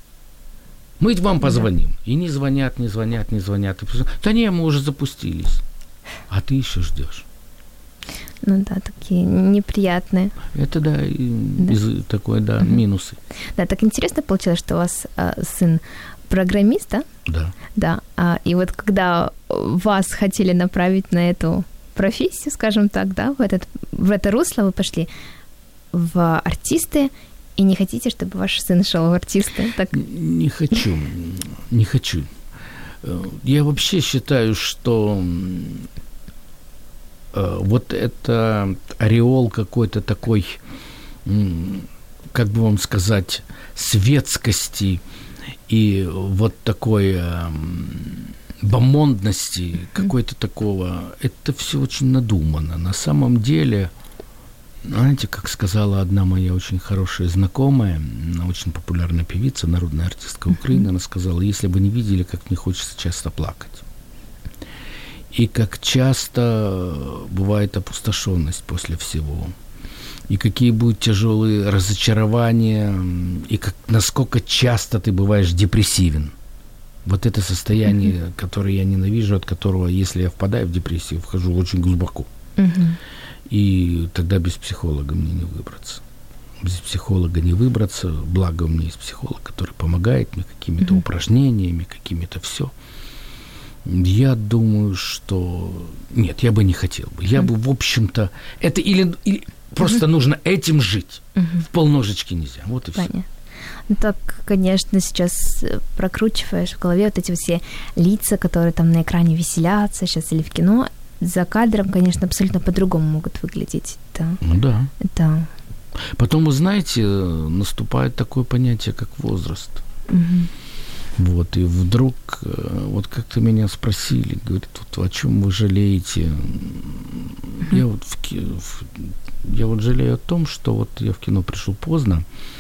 Мы вам позвоним. Uh-huh. И не звонят, не звонят, не звонят. Да не, мы уже запустились. А ты еще ждешь. Ну да, такие неприятные. Это да, да. Из, такое, да, uh-huh. минусы. Да, так интересно получилось, что у вас а, сын программист, да? Да. Да, а, и вот когда вас хотели направить на эту профессию, скажем так, да, в, этот, в это русло вы пошли в артисты, и не хотите, чтобы ваш сын шел в артисты? Так? Не хочу, не хочу. Я вообще считаю, что... Вот это ореол какой-то такой, как бы вам сказать, светскости и вот такой бомондности, какой-то такого, это все очень надумано. На самом деле, знаете, как сказала одна моя очень хорошая знакомая, она очень популярная певица, народная артистка Украины, она сказала, если бы не видели, как мне хочется часто плакать. И как часто бывает опустошенность после всего. И какие будут тяжелые разочарования. И как, насколько часто ты бываешь депрессивен. Вот это состояние, mm-hmm. которое я ненавижу, от которого, если я впадаю в депрессию, вхожу очень глубоко. Mm-hmm. И тогда без психолога мне не выбраться. Без психолога не выбраться. Благо у меня есть психолог, который помогает мне какими-то mm-hmm. упражнениями, какими-то все. Я думаю, что... Нет, я бы не хотел бы. Я mm-hmm. бы, в общем-то... Это или, или просто mm-hmm. нужно этим жить. Mm-hmm. В полножечки нельзя. Вот и Понятно. все. Ну, так, конечно, сейчас прокручиваешь в голове вот эти все лица, которые там на экране веселятся сейчас или в кино. За кадром, конечно, абсолютно по-другому могут выглядеть. Да. Ну да. Да. Потом, вы знаете, наступает такое понятие, как возраст. Mm-hmm. Вот, и вдруг, вот как-то меня спросили, говорят, вот, о чем вы жалеете? Mm-hmm. Я, вот в, в, я вот жалею о том, что вот я в кино пришел поздно,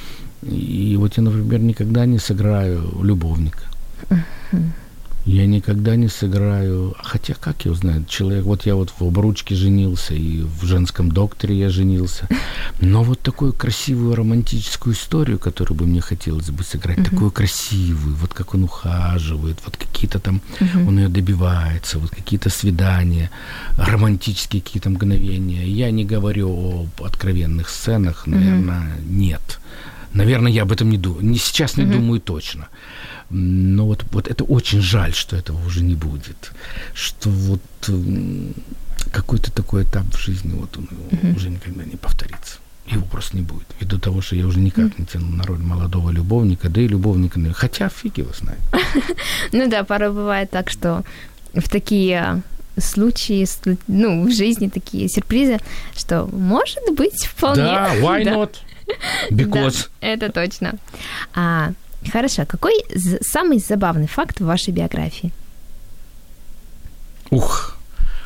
и вот я, например, никогда не сыграю любовника. Mm-hmm. Я никогда не сыграю... Хотя, как я узнаю, человек... Вот я вот в «Обручке» женился, и в «Женском докторе» я женился. Но вот такую красивую романтическую историю, которую бы мне хотелось бы сыграть, uh-huh. такую красивую, вот как он ухаживает, вот какие-то там... Uh-huh. Он ее добивается, вот какие-то свидания, романтические какие-то мгновения. Я не говорю об откровенных сценах, наверное, uh-huh. нет. Наверное, я об этом не думаю. Не, сейчас не uh-huh. думаю точно. Но вот, вот это очень жаль, что этого уже не будет. Что вот какой-то такой этап в жизни вот он uh-huh. уже никогда не повторится. Его просто не будет. Ввиду того, что я уже никак uh-huh. не тяну на роль молодого любовника, да и любовника... Хотя фиг его знает. Ну да, порой бывает так, что в такие случаи, ну, в жизни такие сюрпризы, что может быть вполне... Да, why not? Because. Да, это точно. А, хорошо. Какой самый забавный факт в вашей биографии? Ух,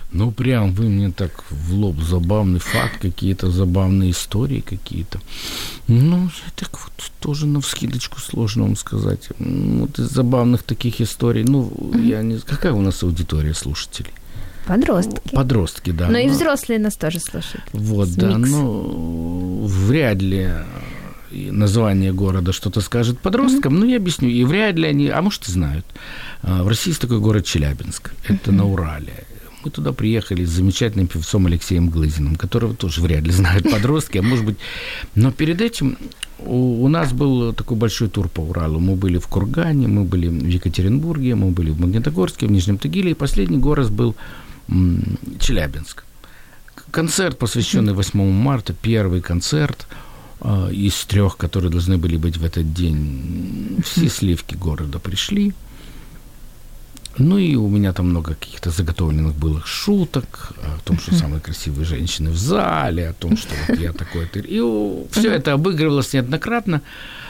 Ну, прям вы мне так в лоб забавный факт, какие-то забавные истории какие-то. Ну, так вот тоже навскидочку сложно вам сказать. Вот из забавных таких историй, ну, mm-hmm. я не знаю, какая у нас аудитория слушателей? Подростки. Подростки, да. Но, но и взрослые нас тоже слушают. Вот, С да, микс. Ну, вряд ли название города что-то скажет подросткам, mm-hmm. но я объясню, и вряд ли они, а может и знают. В России есть такой город Челябинск, это mm-hmm. на Урале. Мы туда приехали с замечательным певцом Алексеем Глызиным, которого тоже вряд ли знают подростки, а может быть... Но перед этим у, у нас был такой большой тур по Уралу. Мы были в Кургане, мы были в Екатеринбурге, мы были в Магнитогорске, в Нижнем Тагиле, и последний город был м, Челябинск. Концерт, посвященный восьмому марта, первый концерт э, из трех, которые должны были быть в этот день. Все сливки города пришли. Ну и у меня там много каких-то заготовленных было шуток о том, что самые красивые женщины в зале, о том, что вот я такой-то. И все это обыгрывалось неоднократно.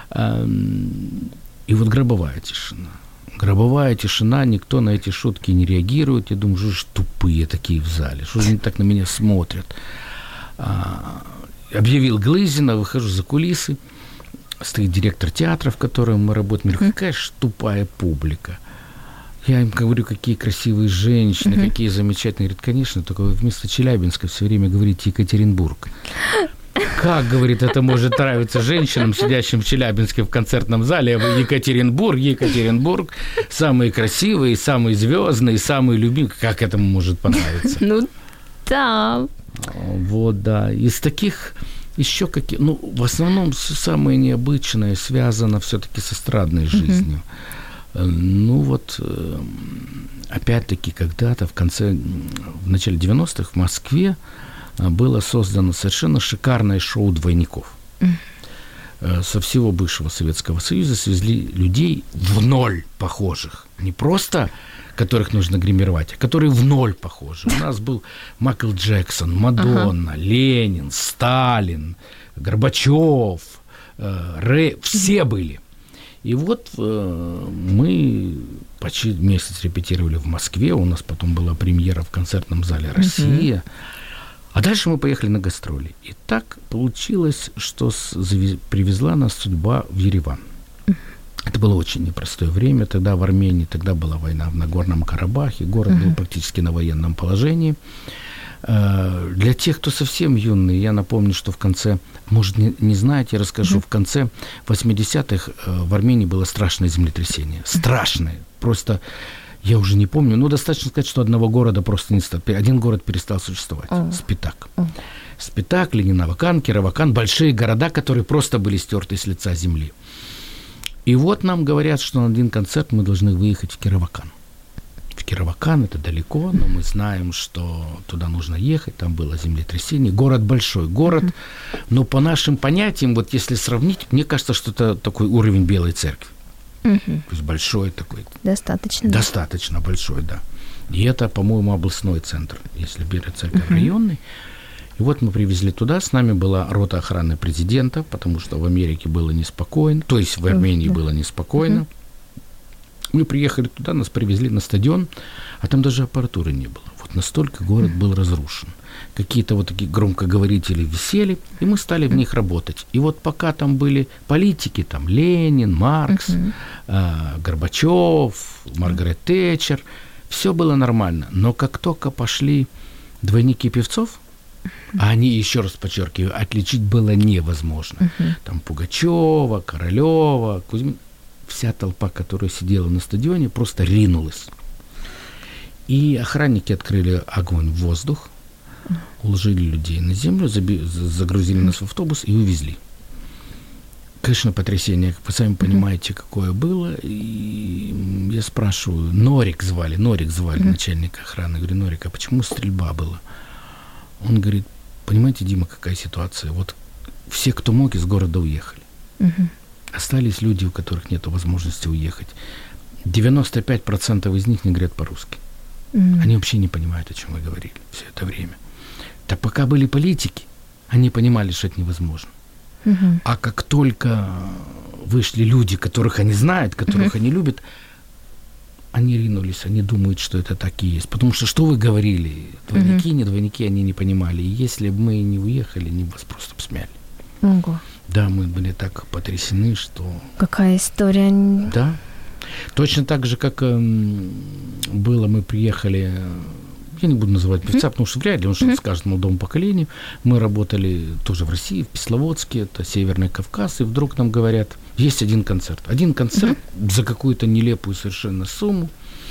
И вот гробовая тишина. Гробовая тишина, никто на эти шутки не реагирует. Я думаю, что же тупые такие в зале, что же они так на меня смотрят. Объявил Глызина, выхожу за кулисы. Стоит директор театра, в котором мы работаем. Говорю, какая же тупая публика. Я им говорю, какие красивые женщины, uh-huh. какие замечательные. Говорит, конечно, только вы вместо Челябинска все время говорите Екатеринбург. Как, говорит, это может нравиться женщинам, сидящим в Челябинске в концертном зале, а вы Екатеринбург, Екатеринбург, самые красивые, самые звездные, самые любимые. Как этому может понравиться? Ну, да. Вот, да. Из таких еще какие... Ну, в основном все самое необычное связано все-таки с эстрадной жизнью. Uh-huh. Ну вот, опять-таки, когда-то в конце, в начале девяностых в Москве было создано совершенно шикарное шоу двойников. Mm. Со всего бывшего Советского Союза свезли людей в ноль похожих. Не просто, которых нужно гримировать, а которые в ноль похожи. У нас был Майкл Джексон, Мадонна, ага. Ленин, Сталин, Горбачев, Рэй, все были. И вот э, мы почти месяц репетировали в Москве, у нас потом была премьера в концертном зале «Россия», uh-huh. а дальше мы поехали на гастроли. И так получилось, что с, завез, привезла нас судьба в Ереван. Uh-huh. Это было очень непростое время, тогда в Армении, тогда была война в Нагорном Карабахе, город uh-huh. был практически на военном положении. Для тех, кто совсем юный, я напомню, что в конце, может, не, не знаете, я расскажу, mm-hmm. в конце восьмидесятых в Армении было страшное землетрясение. Страшное. Просто, я уже не помню, но достаточно сказать, что одного города просто не стало. Один город перестал существовать. Oh. Спитак. Oh. Спитак, Ленинавакан, Кировакан, большие города, которые просто были стерты с лица земли. И вот нам говорят, что на один концерт мы должны выехать в Кировакан. В Кировакан, это далеко, но мы знаем, что туда нужно ехать, там было землетрясение. Город большой, город, mm-hmm. но по нашим понятиям, вот если сравнить, мне кажется, что это такой уровень Белой Церкви. Mm-hmm. То есть большой такой. Достаточно. Достаточно большой, да. И это, по-моему, областной центр, если Белая Церковь mm-hmm. районный. И вот мы привезли туда, с нами была рота охраны президента, потому что в Америке было неспокойно, то есть в Армении mm-hmm. было неспокойно. Mm-hmm. Мы приехали туда, нас привезли на стадион, а там даже аппаратуры не было. Вот настолько город был разрушен. Какие-то вот такие громкоговорители висели, и мы стали в них работать. И вот пока там были политики, там Ленин, Маркс, uh-huh. э, Горбачев, Маргарет Тэтчер, все было нормально. Но как только пошли двойники певцов, а они, еще раз подчеркиваю, отличить было невозможно. Uh-huh. Там Пугачева, Королева, Кузьмин. Вся толпа, которая сидела на стадионе, просто ринулась. И охранники открыли огонь в воздух, уложили людей на землю, заби- загрузили нас в автобус и увезли. Конечно, потрясение, вы сами понимаете, какое было. И я спрашиваю, Норик звали, Норик звали, mm-hmm. начальника охраны. Говорю, Норик, а почему стрельба была? Он говорит, понимаете, Дима, какая ситуация? Вот все, кто мог, из города уехали. Mm-hmm. Остались люди, у которых нет возможности уехать. девяносто пять процентов из них не говорят по-русски. Mm-hmm. Они вообще не понимают, о чем вы говорили все это время. Так пока были политики, они понимали, что это невозможно. Mm-hmm. А как только вышли люди, которых они знают, которых mm-hmm. они любят, они ринулись, они думают, что это так и есть. Потому что что вы говорили? Двойники, mm-hmm. не двойники, они не понимали. И если бы мы не уехали, они бы вас просто смяли. Ого. Да, мы были так потрясены, что... Какая история. Да. Точно так же, как э, было, мы приехали... Я не буду называть певца, mm-hmm. потому что вряд ли он что-то mm-hmm. скажет молодому поколению. Мы работали тоже в России, в Кисловодске, это Северный Кавказ, и вдруг нам говорят, есть один концерт. Один концерт mm-hmm. за какую-то нелепую совершенно сумму.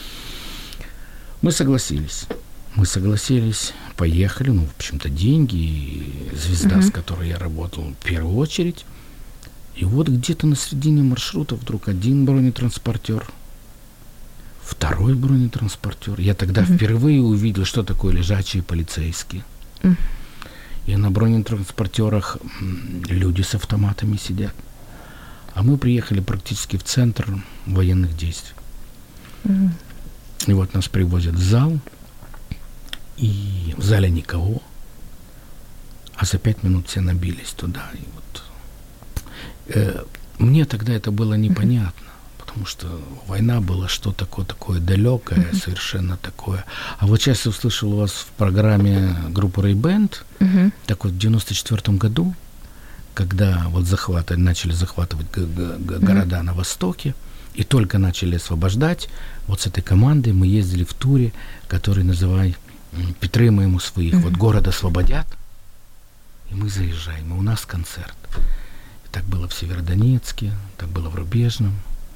Мы согласились. Мы согласились, поехали, ну, в общем-то, деньги, и звезда, mm-hmm. с которой я работал, в первую очередь. И вот где-то на середине маршрута вдруг один бронетранспортер, второй бронетранспортер. Я тогда mm-hmm. впервые увидел, что такое лежачие полицейские. Mm-hmm. И на бронетранспортерах люди с автоматами сидят. А мы приехали практически в центр военных действий. Mm-hmm. И вот нас привозят в зал, и в зале никого, а за пять минут все набились туда. И вот, э, мне тогда это было непонятно. Потому что война была что такое, такое далекое, uh-huh. совершенно такое. А вот сейчас я услышал у вас в программе группу Ray-Band, uh-huh. так вот в девяносто четвёртом году, когда вот захваты, начали захватывать г- г- г- города uh-huh. на востоке, и только начали освобождать, вот с этой командой мы ездили в туре, который называй «Підтримуємо своих». Uh-huh. Вот город освободят, и мы заезжаем, и у нас концерт. И так было в Северодонецке, так было в Рубежном.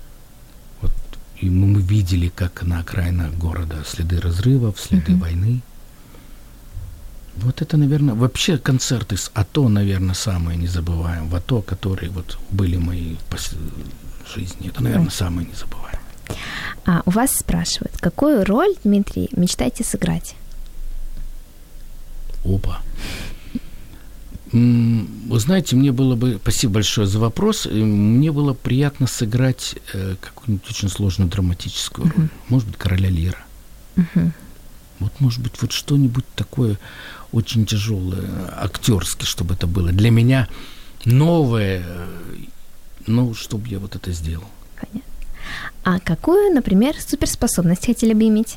И мы видели, как на окраинах города следы разрывов, следы uh-huh. войны. Вот это, наверное, вообще концерты с АТО, наверное, самые незабываемые. В АТО, которые вот были мои в жизни. Это, наверное, uh-huh. самые незабываемые. А у вас спрашивают, какую роль, Дмитрий, мечтаете сыграть? Опа. Вы знаете, мне было бы... Спасибо большое за вопрос. Мне было приятно сыграть э, какую-нибудь очень сложную драматическую роль. Uh-huh. Может быть, короля Лира. Uh-huh. Вот, может быть, вот что-нибудь такое очень тяжелое, актерское, чтобы это было. Для меня новое, ну, чтобы я вот это сделал. Понятно. А какую, например, суперспособность хотели бы иметь?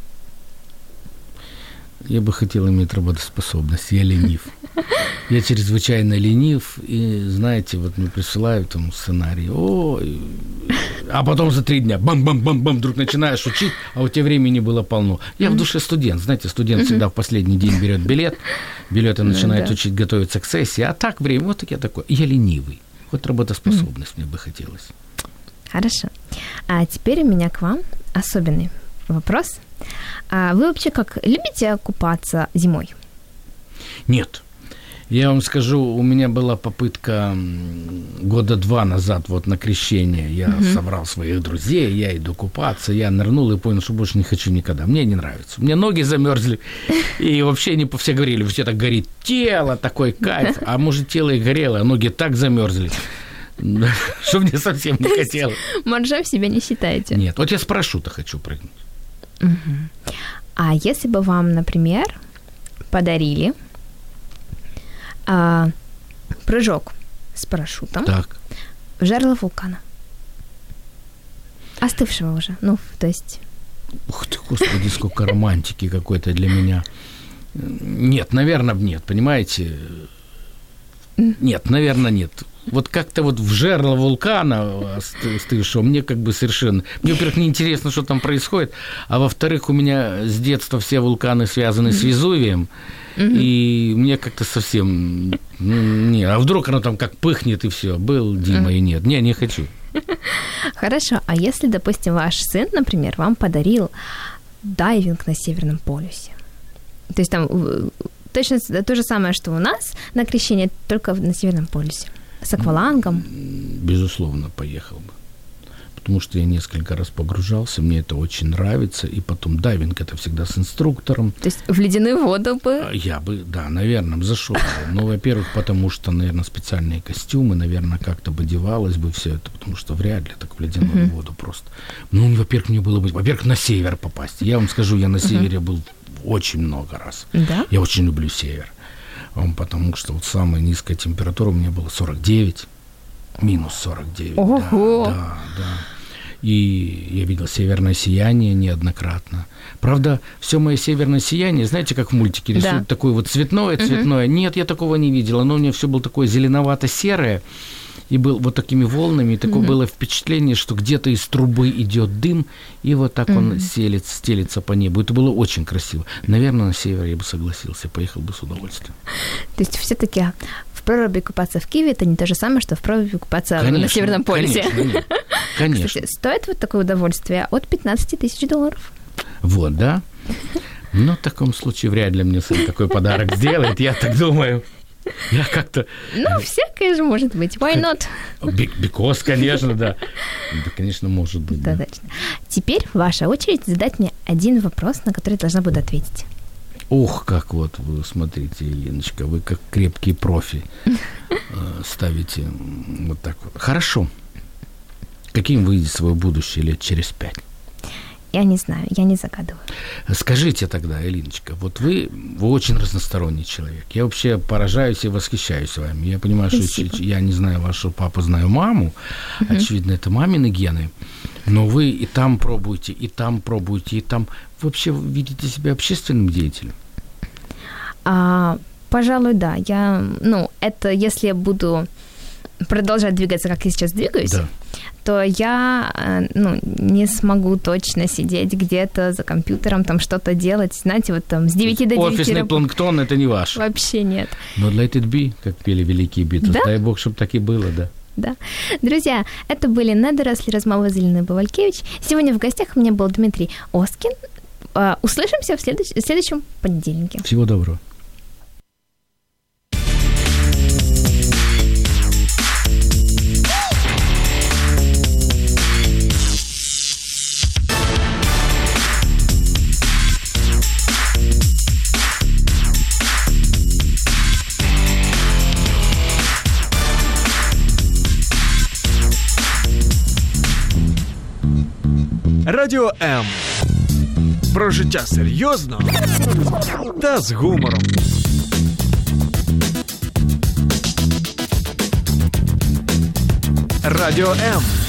Я бы хотел иметь работоспособность. Я ленив. Я чрезвычайно ленив. И, знаете, вот мне присылают там сценарий. О, а потом за три дня бам-бам-бам-бам вдруг начинаешь учить, а у тебя времени было полно. Я mm-hmm. в душе студент. Знаете, студент mm-hmm. всегда в последний день берет билет, билет и начинает mm-hmm. учить, готовиться к сессии. А так время, вот так я такой. Я ленивый. Вот работоспособность mm-hmm. мне бы хотелось. Хорошо. А теперь у меня к вам особенный вопрос. А вы вообще как, любите купаться зимой? Нет. Я вам скажу, у меня была попытка года два назад вот на крещение. Я uh-huh. собрал своих друзей, я иду купаться, я нырнул и понял, что больше не хочу никогда. Мне не нравится. У меня ноги замерзли, и вообще не все говорили, у тебя так горит тело, такой кайф. А может, тело и горело, а ноги так замерзли, что мне совсем не хотелось. Моржа в себя не считаете? Нет, вот я с парашюта хочу прыгнуть. Угу. А если бы вам, например, подарили а, прыжок с парашютом так. в жерло вулкана, остывшего уже, ну, то есть... Ух ты, господи, сколько романтики какой-то для меня. Нет, наверное, нет, понимаете? Нет, наверное, нет. Вот как-то вот в жерло вулкана остывшего мне как бы совершенно... Мне, во-первых, неинтересно, что там происходит, а во-вторых, у меня с детства все вулканы связаны mm-hmm. с Везувием, mm-hmm. и мне как-то совсем... Ну, не, а вдруг оно там как пыхнет, и все, был Дима mm-hmm. и нет. Не, не хочу. Хорошо, а если, допустим, ваш сын, например, вам подарил дайвинг на Северном полюсе? То есть там точно то же самое, что у нас на крещение, только на Северном полюсе. С аквалангом? Безусловно, поехал бы. Потому что я несколько раз погружался, мне это очень нравится. И потом дайвинг это всегда с инструктором. То есть в ледяную воду бы? Я бы, да, наверное, зашел бы. Ну, во-первых, потому что, наверное, специальные костюмы, наверное, как-то бы девалось бы все это, потому что вряд ли так в ледяную uh-huh. воду просто. Ну, во-первых, мне было бы, во-первых, на север попасть. Я вам скажу, я на севере uh-huh. был очень много раз. Да? Я очень люблю север. Потому что вот самая низкая температура у меня была сорок девять, минус сорок девять. Ого! Да, да, да. и я видел «Северное сияние» неоднократно. Правда, все мое «Северное сияние», знаете, как в мультике рисуют, да. такое вот цветное-цветное. Угу. Нет, я такого не видел. Оно у меня все было такое зеленовато-серое, и был вот такими волнами, и такое mm-hmm. было впечатление, что где-то из трубы идет дым, и вот так mm-hmm. он селится, стелится по небу. Это было очень красиво. Наверное, на север я бы согласился, поехал бы с удовольствием. То есть все-таки в проруби купаться в Киеве это не то же самое, что в проруби купаться конечно, на Северном полюсе. Конечно, нет. Конечно. Кстати, стоит вот такое удовольствие от пятнадцать тысяч долларов. Вот, да? Ну, в таком случае вряд ли мне сын такой подарок сделает, я так думаю. Я как-то... Ну, всякое же может быть. Why not? Because, конечно, да. Да, конечно, может быть. Да. Теперь ваша очередь задать мне один вопрос, на который я должна буду ответить. Ух, как вот вы смотрите, Еленочка, вы как крепкий профи ставите вот так вот. Хорошо. Каким вы видите свое будущее лет через пять? Я не знаю, я не загадываю. Скажите тогда, Элиночка, вот вы, вы очень разносторонний человек. Я вообще поражаюсь и восхищаюсь вами. Я понимаю, Спасибо. Что я не знаю вашего папу, знаю маму. Угу. Очевидно, это мамины гены. Но вы и там пробуете, и там пробуете, и там. Вы вообще видите себя общественным деятелем? А, пожалуй, да. Я, ну, это если я буду продолжать двигаться, как я сейчас двигаюсь, да. то я ну, не смогу точно сидеть где-то за компьютером, там что-то делать, знаете, вот там с девяти до девяти. Офисный планктон – это не ваш. Вообще нет. Но let it be, как пели великие Битлз. Да? Дай Бог, чтобы так и было, да. Да. Друзья, это были «Недорослі розмови з Аліною Бувалькевич». Сегодня в гостях у меня был Дмитрий Оскин. Услышимся в, следующ... в следующем понедельнике. Всего доброго. Радіо М. Про життя серйозно та з гумором. Радіо М.